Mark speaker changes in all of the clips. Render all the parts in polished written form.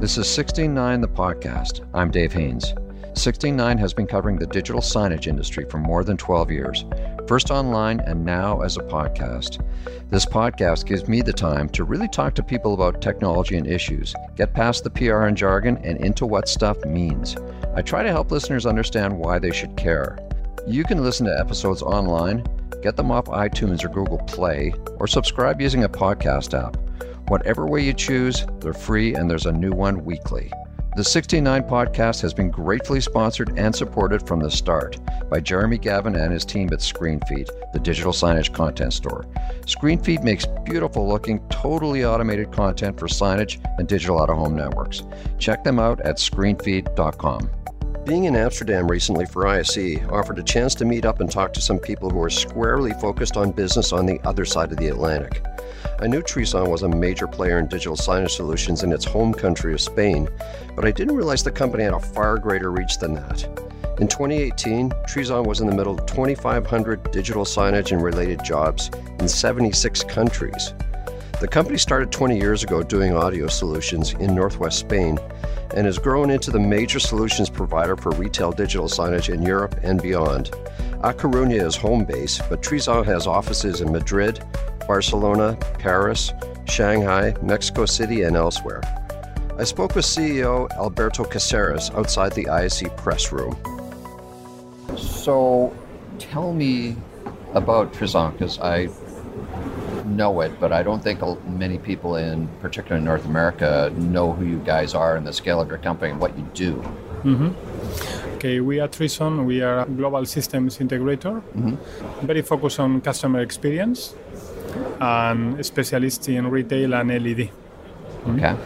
Speaker 1: This is 16.9 the podcast. I'm Dave Haynes. 16.9 has been covering the digital signage industry for more than 12 years, first online and now as a podcast. This podcast gives me the time to really talk to people about technology and issues, get past the PR and jargon and into what stuff means. I try to help listeners understand why they should care. You can listen to episodes online, get them off iTunes or Google Play, or subscribe using a podcast app. Whatever way you choose, they're free and there's a new one weekly. The 16.9 podcast has been gratefully sponsored and supported from the start by Jeremy Gavin and his team at ScreenFeed, the digital signage content store. ScreenFeed makes beautiful looking, totally automated content for signage and digital out-of-home networks. Check them out at screenfeed.com. Being in Amsterdam recently for ISE offered a chance to meet up and talk to some people who are squarely focused on business on the other side of the Atlantic. I knew Trizon was a major player in digital signage solutions in its home country of Spain, but I didn't realize the company had a far greater reach than that. In 2018, Trizon was in the middle of 2,500 digital signage and related jobs in 76 countries. The company started 20 years ago doing audio solutions in northwest Spain and has grown into the major solutions provider for retail digital signage in Europe and beyond. A Coruña is home base, but Trizon has offices in Madrid, Barcelona, Paris, Shanghai, Mexico City, and elsewhere. I spoke with CEO Alberto Caceres outside the ISE press room. So tell me about Trizon, because I know it, but I don't think many people in particular in North America know who you guys are and the scale of your company and what you do.
Speaker 2: Okay, we at Trizon, we are a global systems integrator, very focused on customer experience and specialists in retail and LED.
Speaker 1: Okay.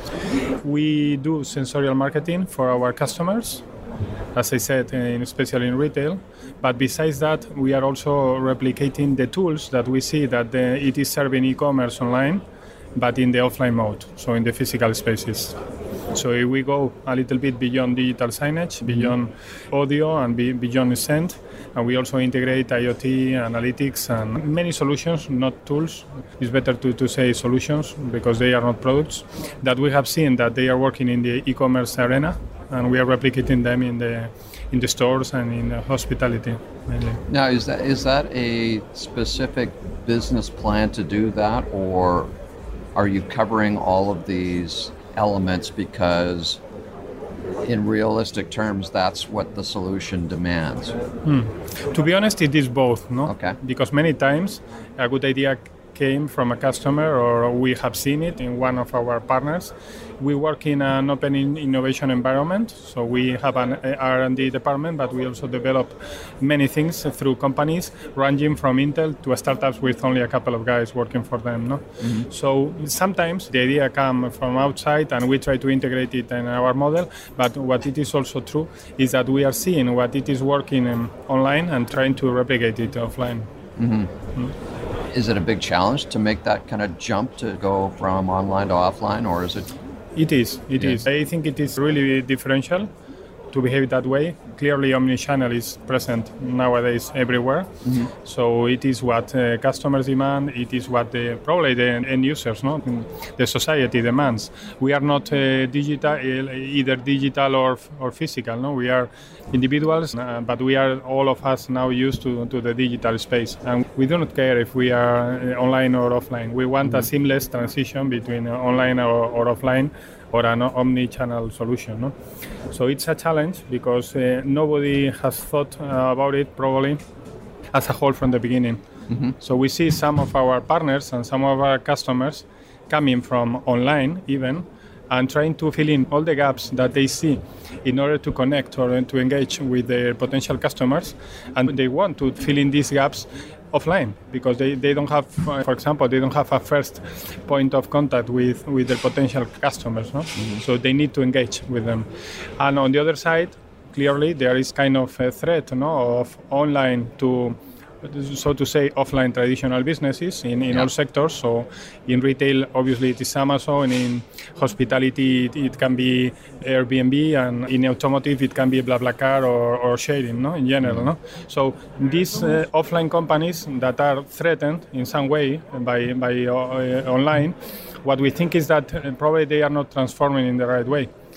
Speaker 2: We do sensorial marketing for our customers, as I said, especially in retail. But besides that, we are also replicating the tools that we see that it is serving e-commerce online, but in the offline mode, so in the physical spaces. So if we go a little bit beyond digital signage, beyond audio and beyond scent, and we also integrate IoT, analytics, and many solutions, not tools. It's better to say solutions because they are not products, that we have seen that they are working in the e-commerce arena, and we are replicating them in the stores and in the hospitality mainly.
Speaker 1: Now, is that a specific business plan to do that, or are you covering all of these elements because in realistic terms that's what the solution demands?
Speaker 2: To be honest, it is both, no?
Speaker 1: Okay.
Speaker 2: Because many times a good idea came from a customer or we have seen it in one of our partners. We work in an open innovation environment, so we have an R&D department, but we also develop many things through companies, ranging from Intel to startups with only a couple of guys working for them. No? So sometimes the idea comes from outside and we try to integrate it in our model, but what it is also true is that we are seeing what it is working online and trying to replicate it offline.
Speaker 1: Is it a big challenge to make that kind of jump to go from online to offline, or is it?
Speaker 2: It is. I think it is really differential to behave that way. Clearly, omnichannel is present nowadays everywhere. So it is what customers demand. It is what probably the end users, the society demands. We are not digital, either digital or physical. No, we are individuals, but we are all of us now used to the digital space, and we do not care if we are online or offline. We want a seamless transition between online or offline, or an omni-channel solution. No? So it's a challenge because nobody has thought about it probably as a whole from the beginning. So we see some of our partners and some of our customers coming from online even and trying to fill in all the gaps that they see in order to connect or to engage with their potential customers. And they want to fill in these gaps offline because they don't have, for example, they don't have a first point of contact with their potential customers. No? So they need to engage with them. And on the other side, clearly there is kind of a threat of online to, so to say, offline traditional businesses in all sectors. So in retail, obviously it is Amazon. In hospitality, it can be Airbnb, and in automotive, it can be BlaBlaCar or sharing, in general. No? So these offline companies that are threatened in some way by online, what we think is that probably they are not transforming in the right way.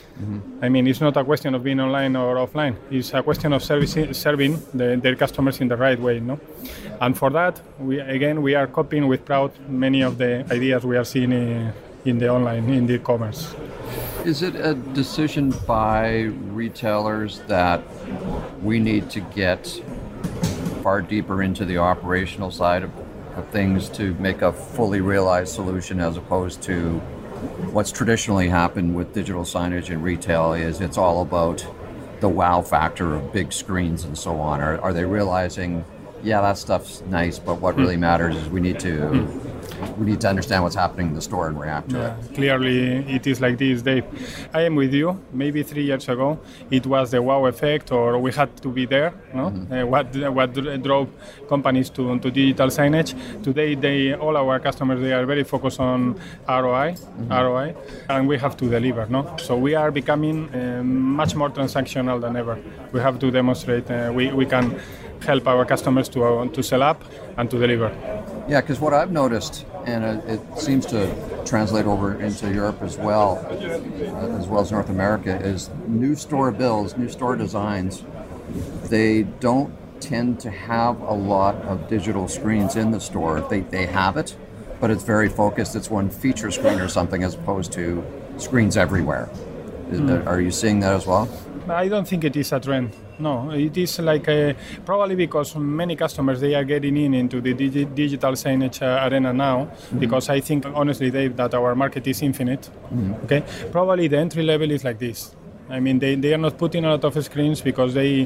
Speaker 2: I mean, it's not a question of being online or offline. It's a question of serving their customers in the right way, no? And for that, we are copying with proud many of the ideas we are seeing in the online, in the e-commerce.
Speaker 1: Is it a decision by retailers that we need to get far deeper into the operational side of things to make a fully realized solution, as opposed to what's traditionally happened with digital signage in retail is it's all about the wow factor of big screens and so on? Are they realizing, yeah, that stuff's nice, but what really matters is we need to understand what's happening in the store and react to it?
Speaker 2: Clearly, it is like this, Dave. I am with you. Maybe 3 years ago, it was the wow effect, or we had to be there. No, what drove companies to digital signage. Today, all our customers, they are very focused on ROI, and we have to deliver. No, so we are becoming much more transactional than ever. We have to demonstrate we can help our customers to sell up and to deliver.
Speaker 1: Yeah, because what I've noticed, and it seems to translate over into Europe as well as North America, is new store builds, new store designs, they don't tend to have a lot of digital screens in the store. They have it, but it's very focused. It's one feature screen or something as opposed to screens everywhere. Are you seeing that as well?
Speaker 2: I don't think it is a trend. No, it is like probably because many customers, they are getting into the digital signage arena now, because I think, honestly, Dave, that our market is infinite. Okay, probably the entry level is like this. I mean, they are not putting a lot of screens because they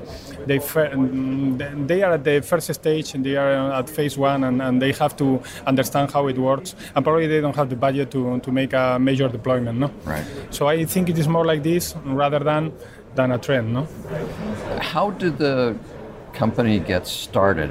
Speaker 2: are at the first stage and they are at phase one, and they have to understand how it works, and probably they don't have the budget to make a major deployment. No,
Speaker 1: right.
Speaker 2: So I think it is more like this rather than a trend. No.
Speaker 1: How did the company get started?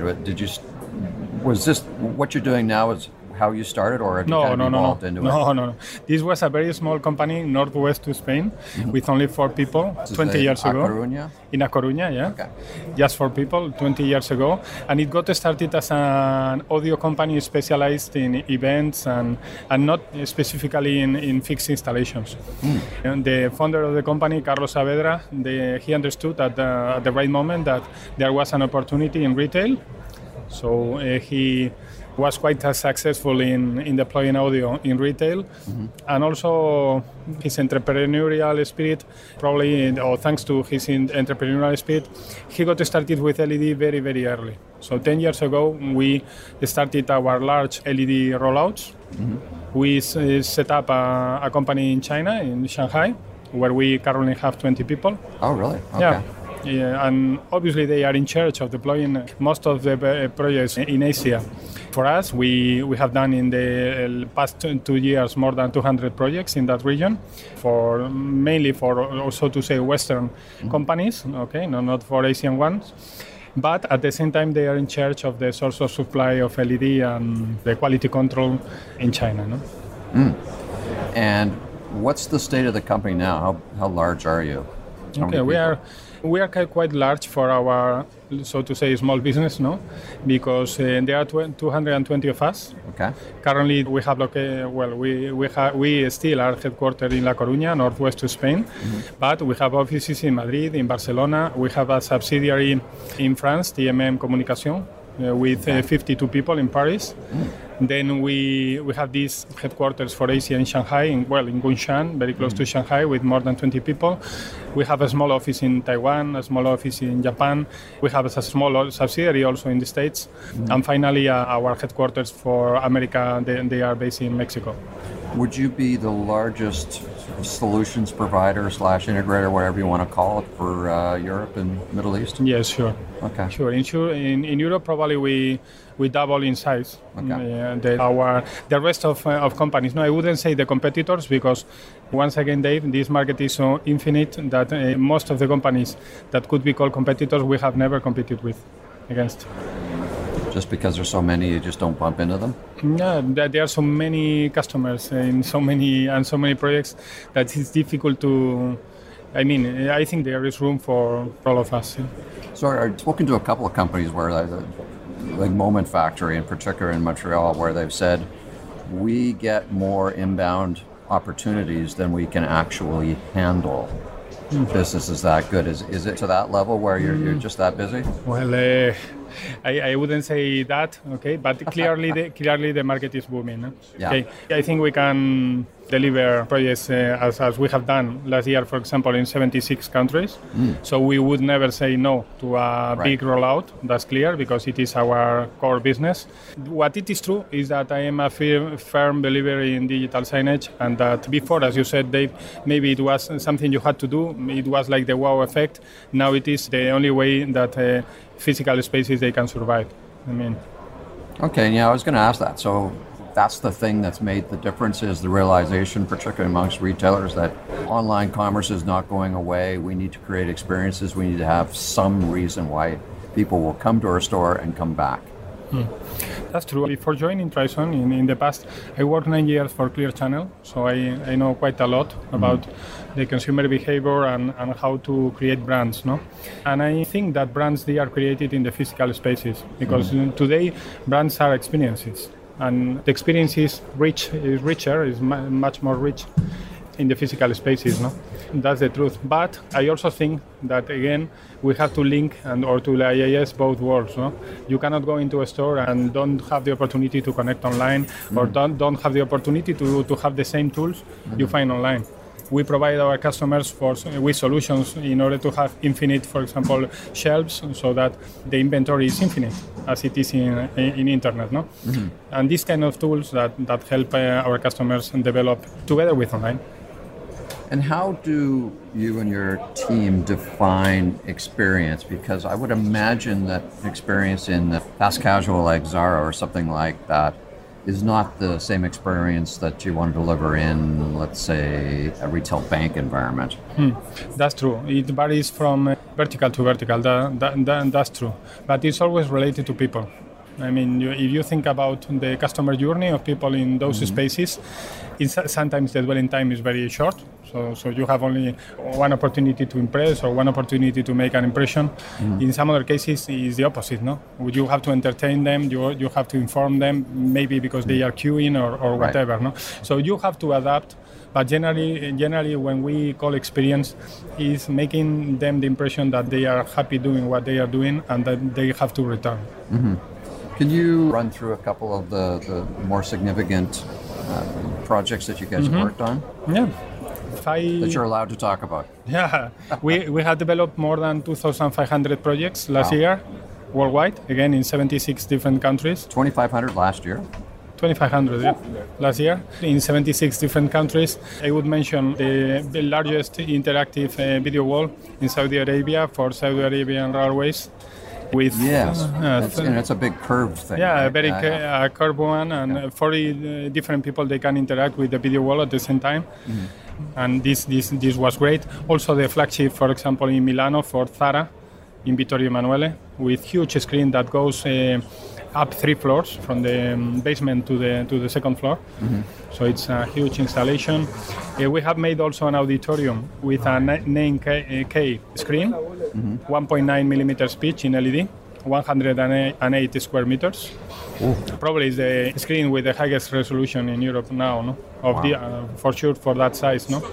Speaker 1: Was this what you're doing now? Is how you started, or have you evolved into it?
Speaker 2: No. This was a very small company, northwest to Spain, with only 4 people, 20 years ago.
Speaker 1: Coruña?
Speaker 2: In A Coruña, yeah.
Speaker 1: Okay.
Speaker 2: Just 4 people, 20 years ago. And it got started as an audio company specialized in events and not specifically in fixed installations. And the founder of the company, Carlos Saavedra, he understood at the right moment that there was an opportunity in retail. So he was quite successful in deploying audio in retail, and also his entrepreneurial spirit, probably, or thanks to his entrepreneurial spirit, he got started with LED very, very early. So 10 years ago, we started our large LED rollouts. We set up a company in China, in Shanghai, where we currently have 20 people.
Speaker 1: Oh, really? Okay.
Speaker 2: Yeah. Yeah, and obviously they are in charge of deploying most of the projects in Asia. For us, we have done in the past 2 years more than 200 projects in that region, mainly for also to say Western companies, okay, not for Asian ones. But at the same time, they are in charge of the source of supply of LED and the quality control in China. No?
Speaker 1: And what's the state of the company now? How large are you?
Speaker 2: Okay, we are quite large for our, so to say, small business, no? Because there are 220 of us.
Speaker 1: Okay.
Speaker 2: Currently, we have we still are headquartered in La Coruña, northwest of Spain, but we have offices in Madrid, in Barcelona. We have a subsidiary in France, TMM Communication, with 52 people in Paris. Then we have this headquarters for Asia in Shanghai, in Kunshan, very close to Shanghai, with more than 20 people. We have a small office in Taiwan, a small office in Japan. We have a small subsidiary also in the States. And finally, our headquarters for America, they are based in Mexico.
Speaker 1: Would you be the largest solutions provider / integrator, whatever you want to call it, for Europe and Middle East?
Speaker 2: Yes, sure.
Speaker 1: Okay.
Speaker 2: Sure. In Europe, probably we double in size.
Speaker 1: Okay.
Speaker 2: The rest of companies. No, I wouldn't say the competitors, because once again, Dave, this market is so infinite that most of the companies that could be called competitors, we have never competed against.
Speaker 1: Just because there's so many, you just don't bump into them?
Speaker 2: Yeah, there are so many customers in so many projects that it's difficult to. I mean, I think there is room for all of us. Yeah.
Speaker 1: So I've spoken to a couple of companies where, like Moment Factory in particular in Montreal, where they've said, we get more inbound opportunities than we can actually handle. Business is that good. Is it to that level where you're just that busy?
Speaker 2: Well, I wouldn't say that, okay, but clearly the market is booming. No?
Speaker 1: Yeah.
Speaker 2: Okay, I think we can deliver projects as we have done last year, for example, in 76 countries. So we would never say no to a big rollout. That's clear because it is our core business. What it is true is that I am a firm believer in digital signage, and that before, as you said, Dave, maybe it was something you had to do. It was like the wow effect. Now it is the only way that physical spaces they can survive. I mean.
Speaker 1: Okay, yeah, I was going to ask that. So that's the thing that's made the difference, is the realization, particularly amongst retailers, that online commerce is not going away. We need to create experiences. We need to have some reason why people will come to our store and come back.
Speaker 2: That's true. Before joining Trizon, in the past, I worked 9 years for Clear Channel, so I know quite a lot about the consumer behavior and how to create brands. No? And I think that brands, they are created in the physical spaces, because today brands are experiences. And the experience is richer, is much more rich in the physical spaces, no? That's the truth. But I also think that, again, we have to link or to IIS both worlds, no? You cannot go into a store and don't have the opportunity to connect online, or don't have the opportunity to have the same tools you find online. We provide our customers with solutions in order to have infinite, for example, shelves, so that the inventory is infinite, as it is in internet, no? And these kind of tools that help our customers develop together with online.
Speaker 1: And how do you and your team define experience? Because I would imagine that experience in the fast casual like Zara or something like that is not the same experience that you want to deliver in, let's say, a retail bank environment.
Speaker 2: That's true. It varies from vertical to vertical. That's true. But it's always related to people. I mean, if you think about the customer journey of people in those spaces, sometimes the dwelling time is very short. So you have only one opportunity to impress or one opportunity to make an impression. In some other cases, it's the opposite, no? You have to entertain them, you have to inform them, maybe because they are queuing or whatever, no? So you have to adapt. But generally, when we call experience, is making them the impression that they are happy doing what they are doing and that they have to return.
Speaker 1: Can you run through a couple of the more significant projects that you guys have worked on?
Speaker 2: Yeah.
Speaker 1: That you're allowed to talk about.
Speaker 2: Yeah. we have developed more than 2,500 projects last year, worldwide, again in 76 different countries.
Speaker 1: 2,500 last year?
Speaker 2: 2,500, yeah, last year in 76 different countries. I would mention the largest interactive video wall in Saudi Arabia for Saudi Arabian Railways. With,
Speaker 1: it's a big curved thing.
Speaker 2: Yeah,
Speaker 1: right?
Speaker 2: a very curved one, and 40 different people, they can interact with the video wall at the same time. And this was great. Also the flagship, for example, in Milano for Zara, in Vittorio Emanuele, with huge screen that goes up 3 floors from the basement to the second floor. So it's a huge installation. We have made also an auditorium with a 9K screen, 1.9 millimeters pitch in LED, 108 square meters. Probably is the screen with the highest resolution in Europe now, no? For sure for that size, no?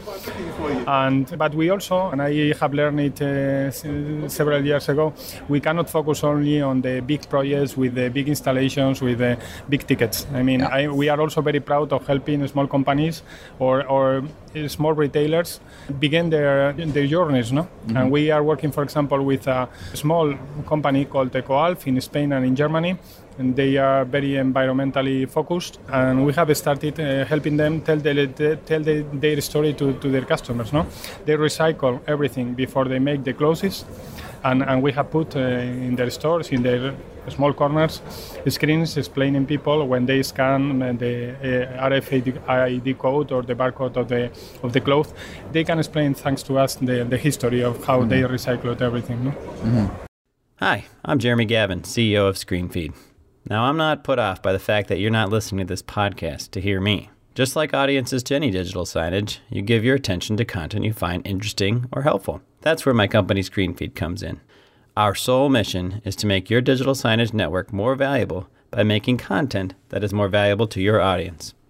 Speaker 2: But we also, and I have learned it several years ago, we cannot focus only on the big projects with the big installations, with the big tickets. I mean, we are also very proud of helping small companies or small retailers begin their journeys, no? And we are working, for example, with a small company called EcoAlf in Spain and in Germany, and they are very environmentally focused, and we have started helping them tell their story to their customers, no? They recycle everything before they make the clothes, and we have put in their stores, in their small corners, screens explaining people when they scan the RFID code or the barcode of the cloth, they can explain, thanks to us, the history of how they recycled everything. No?
Speaker 3: Hi, I'm Jeremy Gavin, CEO of ScreenFeed. Now, I'm not put off by the fact that you're not listening to this podcast to hear me. Just like audiences to any digital signage, you give your attention to content you find interesting or helpful. That's where my company ScreenFeed comes in. Our sole mission is to make your digital signage network more valuable by making content that is more valuable to your audience.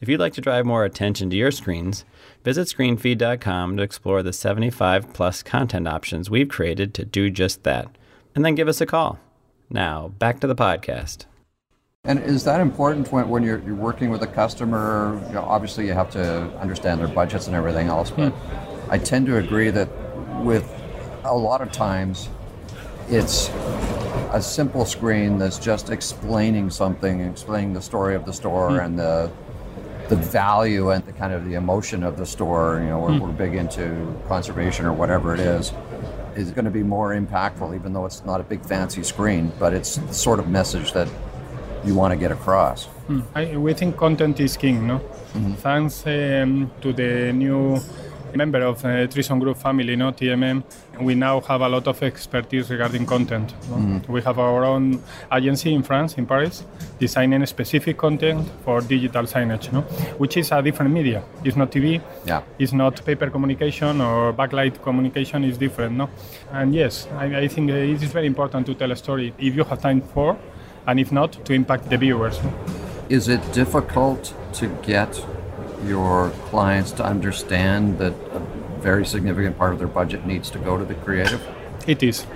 Speaker 3: If you'd like to drive more attention to your screens, visit screenfeed.com to explore the 75-plus content options we've created to do just that. And then give us a call. Now, back to the podcast.
Speaker 1: And is that important when you're working with a customer? Obviously, you have to understand their budgets and everything else, but I tend to agree that with a lot of times, it's a simple screen that's just explaining something, explaining the story of the store and the value and the kind of the emotion of the store. We're big into conservation or whatever it is going to be more impactful, even though it's not a big fancy screen, but it's the sort of message that you want to get across.
Speaker 2: We think content is king, no? Thanks to the new member of Trison Group family, TMM, we now have a lot of expertise regarding content. We have our own agency in France, in Paris, designing specific content for digital signage, which is a different media. It's not TV, it's not paper communication or backlight communication, is different. And yes, I think it is very important to tell a story if you have time for, and if not, to impact the viewers.
Speaker 1: Is it difficult to get your clients to understand that a very significant part of their budget needs to go to the creative?
Speaker 2: It is.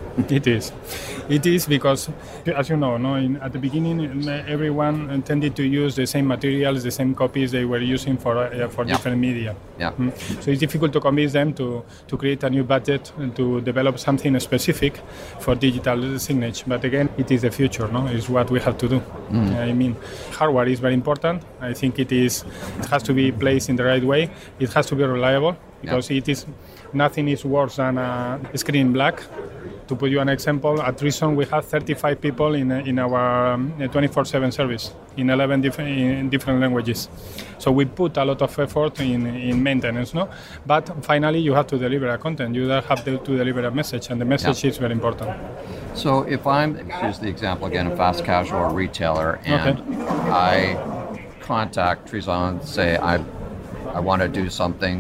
Speaker 2: It is because, as you know, at the beginning, everyone tended to use the same materials, the same copies they were using for different media. So it's difficult to convince them to create a new budget and to develop something specific for digital signage. But again, it is the future, It's what we have to do. I mean, hardware is very important. I think it has to be placed in the right way. It has to be reliable because nothing is worse than a screen black. To put you an example, at Trison we have 35 people in our 24/7 service in 11 different languages. So we put a lot of effort in maintenance, But finally, you have to deliver a content. You have to deliver a message, and the message is very important.
Speaker 1: So if here's the example again, a fast casual retailer, and I contact Trison, say I want to do something,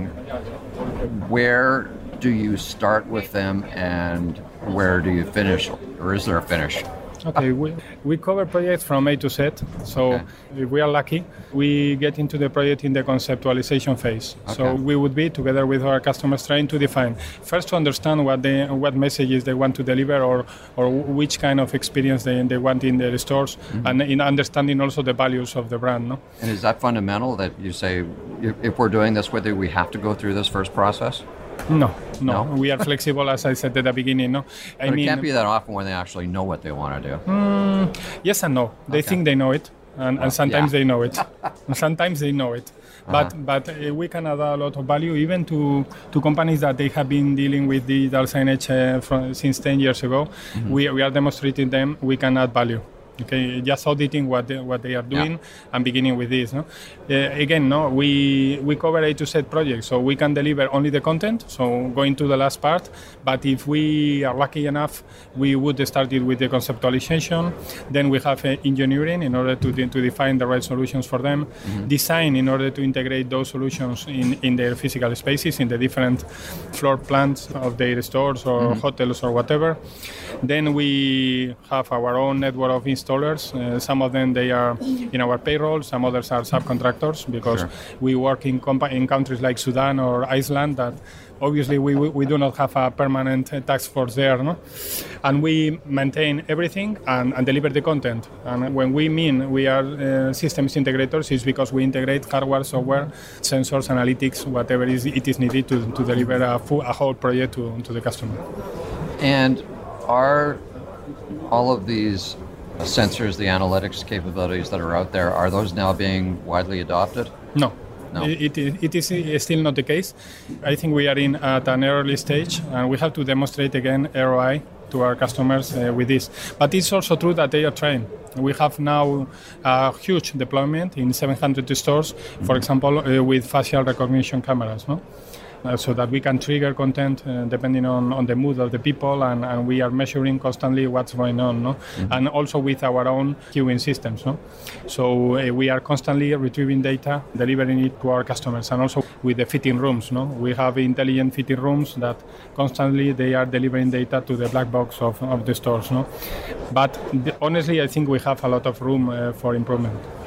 Speaker 1: where do you start with them and where do you finish, or is there a finish?
Speaker 2: Okay, we cover projects from A to Z. So if we are lucky, we get into the project in the conceptualization phase. So we would be together with our customers trying to define, first to understand what messages they want to deliver or which kind of experience they want in their stores, and in understanding also the values of the brand.
Speaker 1: And is that fundamental that you say, if we're doing this with you, we have to go through this first process?
Speaker 2: No. We are flexible, as I said at the beginning.
Speaker 1: But it can't be that often when they actually know what they want to do.
Speaker 2: Yes and no. They think they know it, and sometimes they know it. Sometimes they know it. But we can add a lot of value even to companies that they have been dealing with digital signage since 10 years ago. We are demonstrating them we can add value. Okay, just auditing what they are doing and beginning with this. We cover A to Z projects, so we can deliver only the content, so going to the last part. But if we are lucky enough, we would start it with the conceptualization. Then we have engineering in order to define the right solutions for them. Design in order to integrate those solutions in their physical spaces, in the different floor plans of their stores or hotels or whatever. Then we have our own network of installers. Some of them, they are in our payroll. Some others are subcontractors because we work in countries like Sudan or Iceland that obviously we do not have a permanent task force there. And we maintain everything and deliver the content. And when we mean we are systems integrators, it's because we integrate hardware, software, sensors, analytics, whatever it is needed to deliver a whole project to the customer.
Speaker 1: And are all of these sensors, the analytics capabilities that are out there, are those now being widely adopted?
Speaker 2: No. It is still not the case. I think we are at an early stage, and we have to demonstrate again ROI to our customers with this. But it's also true that they are trying. We have now a huge deployment in 700 stores, for example, with facial recognition cameras, so that we can trigger content depending on the mood of the people, and we are measuring constantly what's going on, and also with our own queuing systems. So we are constantly retrieving data, delivering it to our customers, and also with the fitting rooms. We have intelligent fitting rooms that constantly they are delivering data to the black box of the stores. But honestly, I think we have a lot of room for improvement.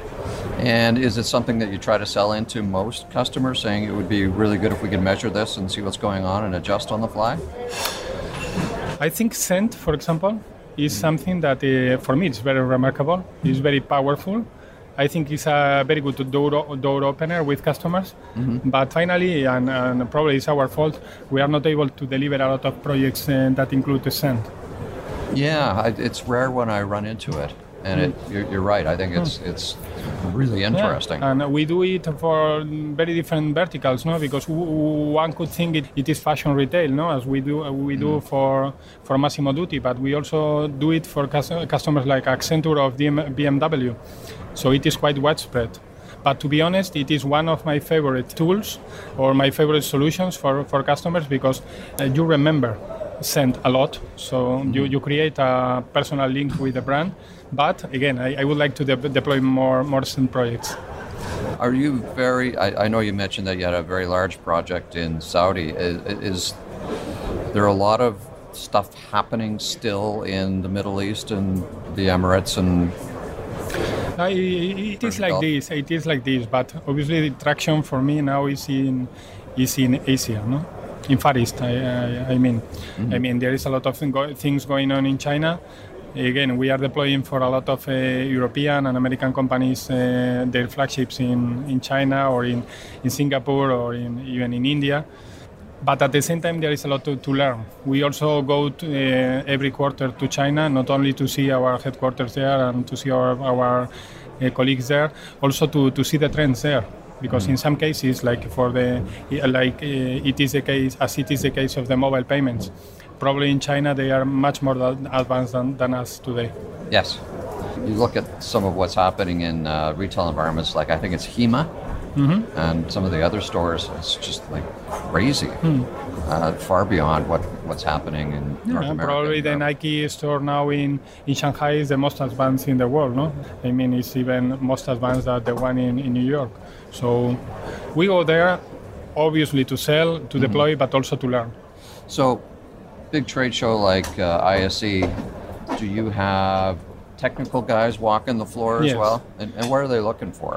Speaker 1: And is it something that you try to sell into most customers, saying it would be really good if we could measure this and see what's going on and adjust on the fly?
Speaker 2: I think Scent, for example, is something that for me it's very remarkable. It's very powerful. I think it's a very good door opener with customers. But finally, and probably it's our fault, we are not able to deliver a lot of projects that include the Scent.
Speaker 1: Yeah, it's rare when I run into it. And you're right. I think it's really interesting.
Speaker 2: Yeah. And we do it for very different verticals, no? Because one could think it is fashion retail, no? As we do for Massimo Dutti, but we also do it for customers like Accenture or BMW. So it is quite widespread. But to be honest, it is one of my favorite tools or my favorite solutions for customers because you remember Scent a lot. So you create a personal link with the brand. But again, I would like to deploy more Scent projects.
Speaker 1: Are you I know you mentioned that you had a very large project in Saudi. Is there a lot of stuff happening still in the Middle East and the Emirates and
Speaker 2: it is like this, but obviously the traction for me now is in Asia, no? In Far East, I mean. I mean, there is a lot of things going on in China. Again, we are deploying for a lot of European and American companies their flagships in China or in Singapore or even in India. But at the same time, there is a lot to learn. We also go every quarter to China, not only to see our headquarters there and to see our colleagues there, also to see the trends there. Because in some cases, it is the case of the mobile payments. Probably in China, they are much more advanced than us today.
Speaker 1: Yes. You look at some of what's happening in retail environments, like I think it's Hema, and some of the other stores, it's just like crazy, far beyond what's happening in North America.
Speaker 2: Probably the Nike store now in Shanghai is the most advanced in the world, no? I mean, it's even most advanced than the one in New York. So we go there, obviously to sell, to deploy, but also to learn.
Speaker 1: So, big trade show like ISE, do you have technical guys walking the floor as well? And what are they looking for?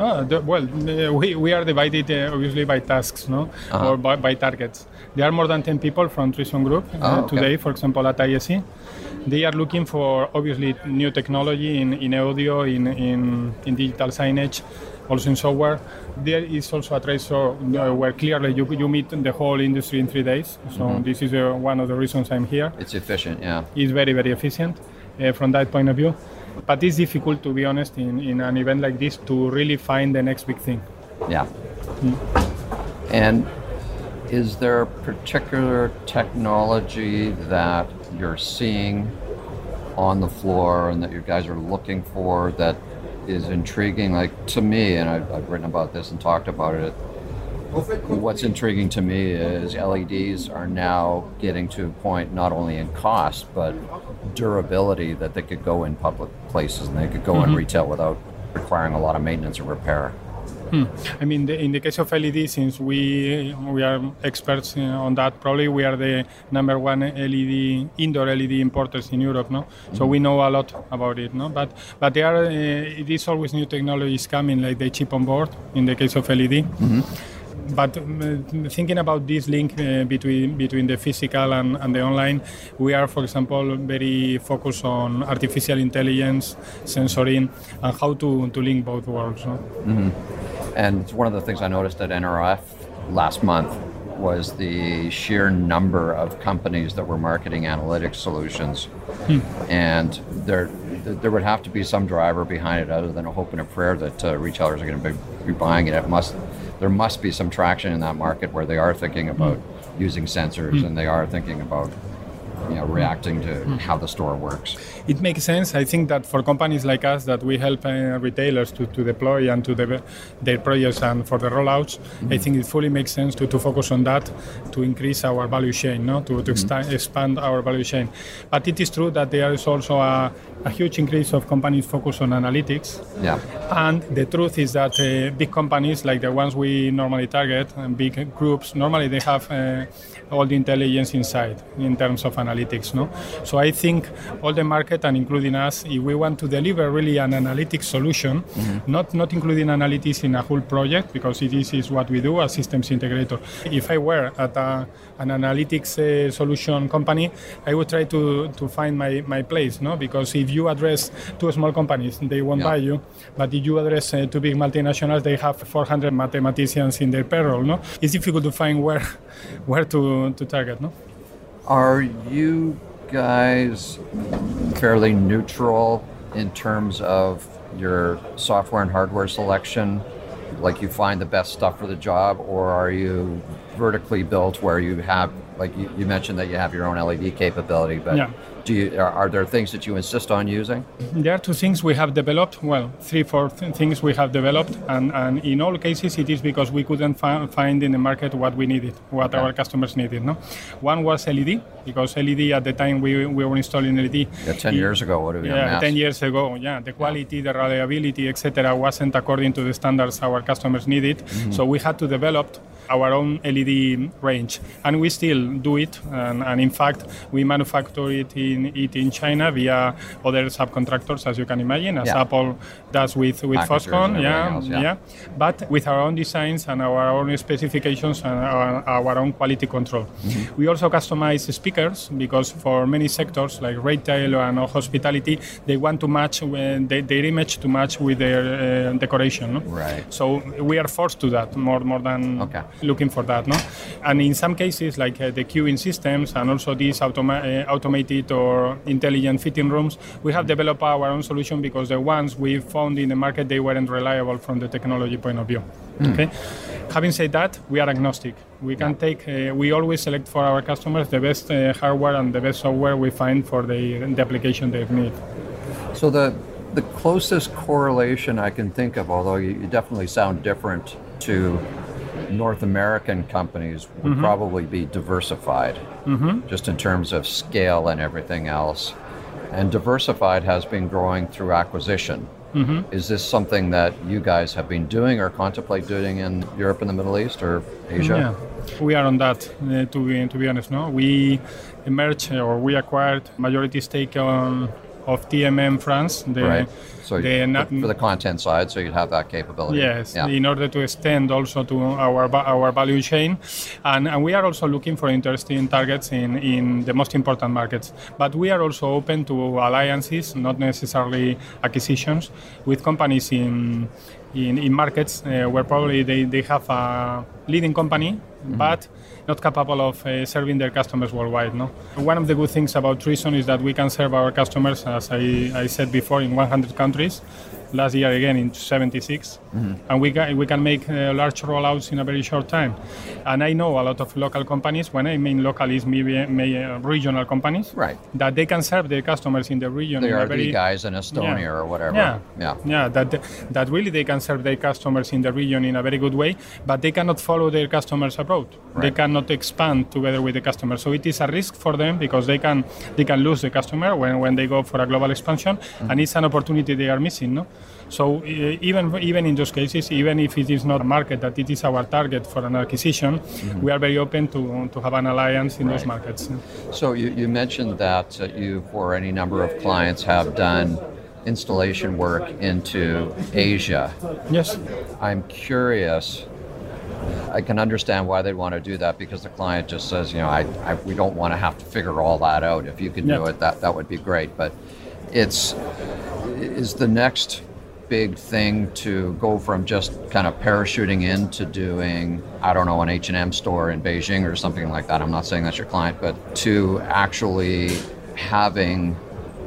Speaker 2: We are divided obviously by tasks, no? Or by targets. There are more than 10 people from Trison Group today, for example, at ISE. They are looking for obviously new technology in audio, in digital signage, also in software. There is also a trade show where clearly you meet the whole industry in 3 days. So this is one of the reasons I'm here.
Speaker 1: It's efficient, yeah.
Speaker 2: It's very, very efficient from that point of view. But it's difficult, to be honest, in an event like this to really find the next big thing.
Speaker 1: Yeah. And is there a particular technology that you're seeing on the floor and that you guys are looking for that is intriguing? Like to me, and I've written about this and talked about it, what's intriguing to me is LEDs are now getting to a point not only in cost but durability, that they could go in public places and they could go in retail without requiring a lot of maintenance or repair.
Speaker 2: I mean, in the case of LED, since we are experts on that, probably we are the number one indoor LED importers in Europe, no? So we know a lot about it, no? But it is always new technologies coming, like the chip on board in the case of LED. But thinking about this link between the physical and the online, we are, for example, very focused on artificial intelligence, sensoring, and how to link both worlds. No?
Speaker 1: And one of the things I noticed at NRF last month was the sheer number of companies that were marketing analytics solutions. And there would have to be some driver behind it other than a hope and a prayer that retailers are going to be buying it. There must be some traction in that market where they are thinking about using sensors and they are thinking about reacting to how the store works.
Speaker 2: It makes sense. I think that for companies like us that we help retailers to deploy and to their projects and for the rollouts, I think it fully makes sense to focus on that, to increase our value chain, to expand our value chain. But it is true that there is also a a huge increase of companies focused on analytics.
Speaker 1: Yeah.
Speaker 2: And the truth is that big companies, like the ones we normally target, and big groups, normally they have all the intelligence inside in terms of analytics. No? So I think all the market, and including us, if we want to deliver really an analytics solution, not including analytics in a whole project, because this is what we do as systems integrator. If I were at an analytics solution company, I would try to find my place, no? Because if you address two small companies, they won't buy you. But if you address two big multinationals, they have 400 mathematicians in their payroll, no? It's difficult to find where to target, no?
Speaker 1: Are you guys fairly neutral in terms of your software and hardware selection? Like you find the best stuff for the job, or are you vertically built where you have, like you mentioned that you have your own LED capability, but are there things that you insist on using?
Speaker 2: There are two things we have developed, well, 3-4 things we have developed, and in all cases it is because we couldn't find in the market what we needed, what our customers needed. No? One was LED, because LED at the time we were installing LED.
Speaker 1: 10 years ago, would have been a mess.
Speaker 2: 10 years ago, the quality, the reliability, etc. wasn't according to the standards our customers needed, so we had to develop our own LED range, and we still do it, and in fact we manufacture it in China via other subcontractors, as you can imagine, as Apple does with Foxconn, but with our own designs and our own specifications and our own quality control. We also customize speakers, because for many sectors like retail and hospitality, they want to match their image to match with their decoration. No?
Speaker 1: Right.
Speaker 2: So we are forced to that more than looking for that. No? And in some cases, like the queuing systems and also these automated or intelligent fitting rooms, we have developed our own solution, because the ones we found in the market, they weren't reliable from the technology point of view. Okay. Having said that, we are agnostic. We can take. We always select for our customers the best hardware and the best software we find for the application they need.
Speaker 1: So the closest correlation I can think of, although you definitely sound different to North American companies, would probably be Diversified, just in terms of scale and everything else. And Diversified has been growing through acquisition. Is this something that you guys have been doing or contemplate doing in Europe and the Middle East or Asia?
Speaker 2: Yeah, we are on that, to be honest. No, we merged, or we acquired majority stake of TMM France.
Speaker 1: Right. So for the content side, so you'd have that capability.
Speaker 2: Yes, in order to extend also to our value chain. And we are also looking for interesting targets in the most important markets. But we are also open to alliances, not necessarily acquisitions, with companies in markets where probably they have a leading company, but not capable of serving their customers worldwide. No? One of the good things about Treason is that we can serve our customers, as I said before, in 100 countries. Last year again in 76, and we can make large rollouts in a very short time. And I know a lot of local companies. When I mean local, is maybe regional companies,
Speaker 1: right?
Speaker 2: That they can serve their customers in the region.
Speaker 1: They are the guys in Estonia or whatever.
Speaker 2: That really they can serve their customers in the region in a very good way, but they cannot follow their customers abroad. Right. They cannot expand together with the customer. So it is a risk for them, because they can lose the customer when they go for a global expansion, and it's an opportunity they are missing. No. So even in those cases, even if it is not a market that it is our target for an acquisition, we are very open to have an alliance in those markets.
Speaker 1: So you mentioned that you, for any number of clients, have done installation work into Asia.
Speaker 2: Yes.
Speaker 1: I'm curious. I can understand why they'd want to do that, because the client just says, we don't want to have to figure all that out. If you could do it, that would be great. But is the next big thing to go from just kind of parachuting into doing, an H&M store in Beijing or something like that. I'm not saying that's your client, but to actually having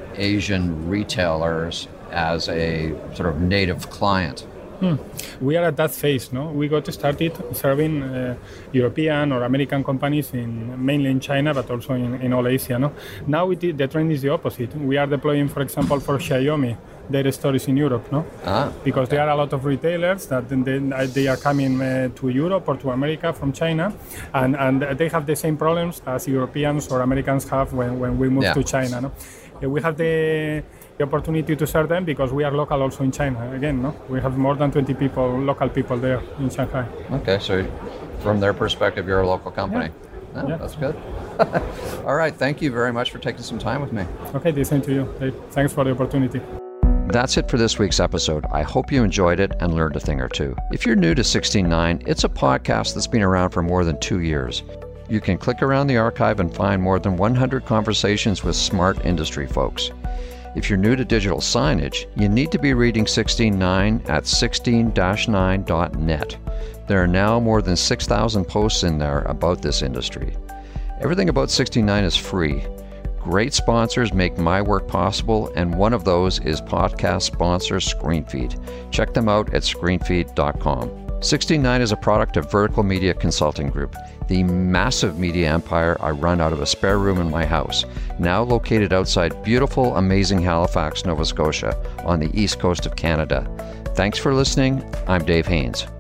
Speaker 1: Asian retailers as a sort of native client.
Speaker 2: We are at that phase, no? We got started serving European or American companies mainly in China, but also in all Asia, no? Now the trend is the opposite. We are deploying, for example, for Xiaomi, their stores in Europe, no? Because there are a lot of retailers that they are coming to Europe or to America from China, and they have the same problems as Europeans or Americans have when we move to China, no? We have the the opportunity to serve them because we are local also in China. Again, no, we have more than 20 people, local people there in Shanghai.
Speaker 1: Okay, so from their perspective, you're a local company.
Speaker 2: Yeah.
Speaker 1: Oh,
Speaker 2: Yeah.
Speaker 1: That's good. All right, thank you very much for taking some time with me.
Speaker 2: Okay, the same to you. Hey, thanks for the opportunity.
Speaker 1: That's it for this week's episode. I hope you enjoyed it and learned a thing or two. If you're new to 16.9, it's a podcast that's been around for more than 2 years. You can click around the archive and find more than 100 conversations with smart industry folks. If you're new to digital signage, you need to be reading 16.9 at 16-9.net. There are now more than 6,000 posts in there about this industry. Everything about 16.9 is free. Great sponsors make my work possible, and one of those is podcast sponsor ScreenFeed. Check them out at screenfeed.com. 16.9 is a product of Vertical Media Consulting Group, the massive media empire I run out of a spare room in my house, now located outside beautiful, amazing Halifax, Nova Scotia, on the east coast of Canada. Thanks for listening. I'm Dave Haynes.